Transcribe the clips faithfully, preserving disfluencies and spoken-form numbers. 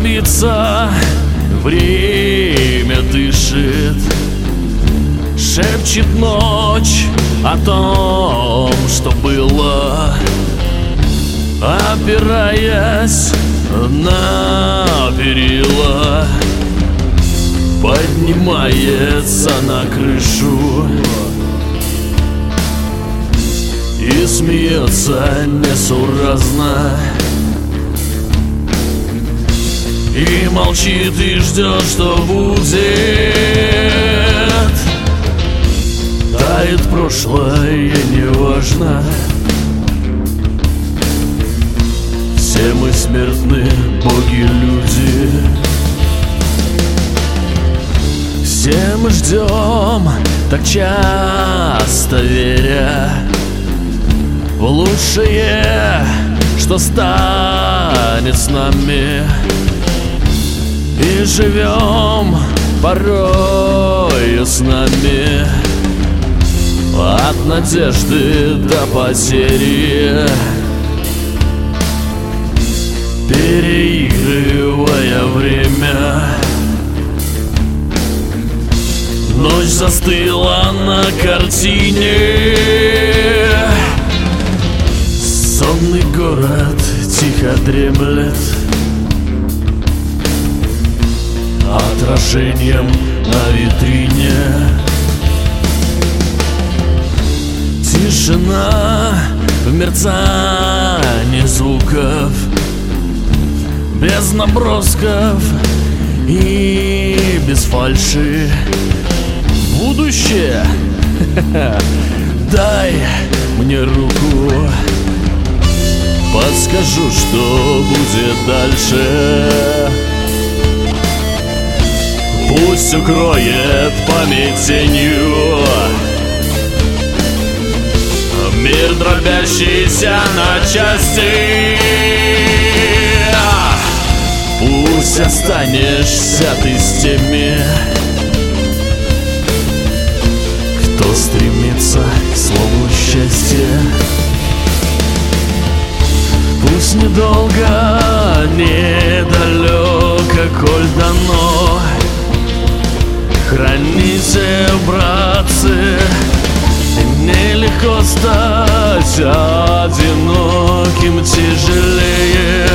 дробится, время дышит, шепчет ночь о том, что было, опираясь на перила, поднимается на крышу и смеется несуразно, и молчит и ждет, что будет. Тает прошлое, неважно, все мы смертны, боги-люди. Все мы ждем, так часто веря в лучшее, что станет с нами, и живем порою с нами от надежды до потери, переигрывая время. Ночь застыла на картине, сонный город тихо дремлет отражением на витрине. Тишина в мерцании звуков, без набросков и без фальши. Будущее, дай мне руку, подскажу, что будет дальше. Пусть укроет память тенью мир, дробящийся на части. Пусть останешься ты с теми, кто стремится к слову счастья. Пусть недолго, недалеко, коль дано, храните, братцы, нелегко стать одиноким, тяжелее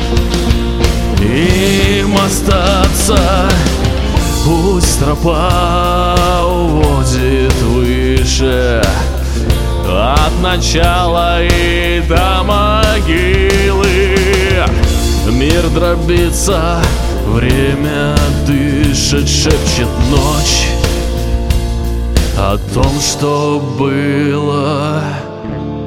им остаться. Пусть тропа уводит выше, от начала и до могилы. Мир дробится, время дышит, шепчет ночь о том, что было.